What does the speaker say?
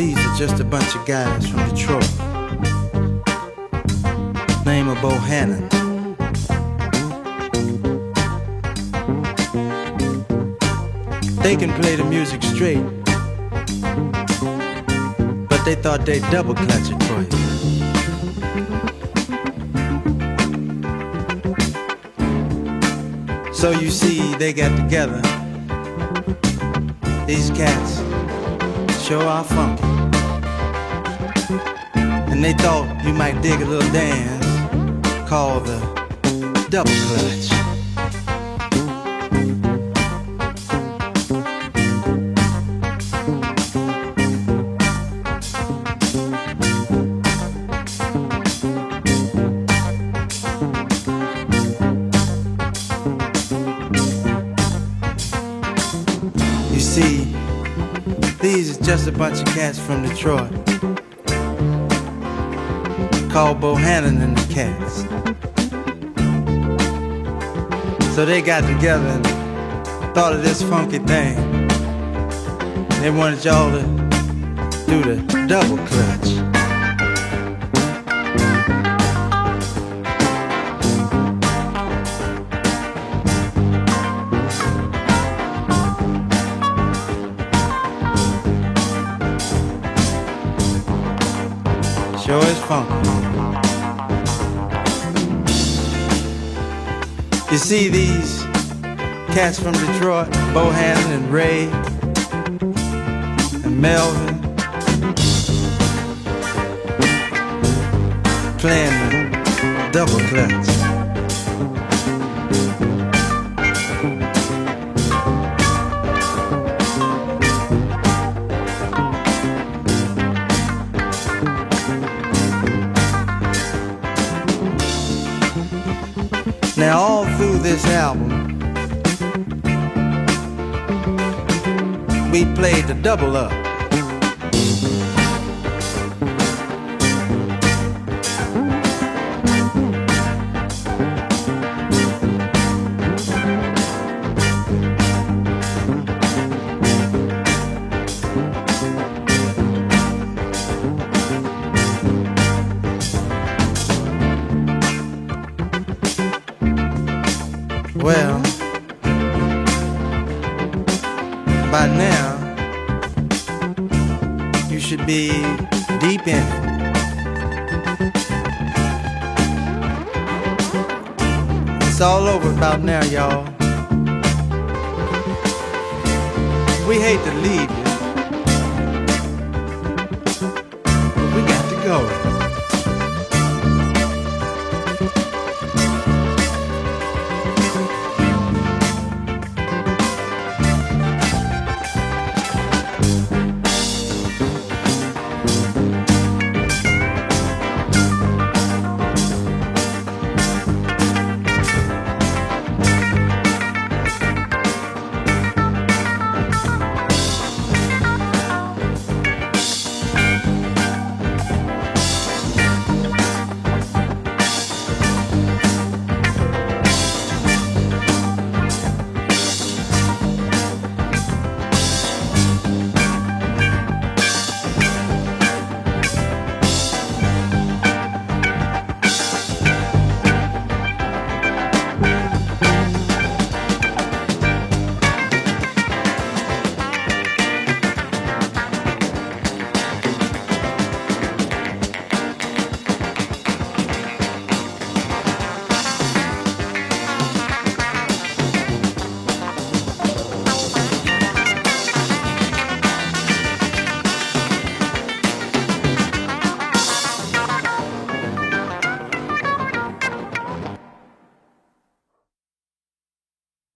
these are just a bunch of guys from Detroit. Name of Bohannon. They can play the music straight, but they thought they'd double clutch it for you. So you see, they got together. These cats sure are funky. And they thought you might dig a little dance called the double clutch. You see, these is just a bunch of cats from Detroit called Bohannon and the Cats. So they got together and thought of this funky thing. They wanted y'all to do the double clutch. Sure is funky. You see these cats from Detroit, Bohannon and Ray and Melvin, playing the double clutch. Now all through this album, we played the double up. Well, by now, you should be deep in it. It's all over about now, y'all. We hate to leave you, but we got to go.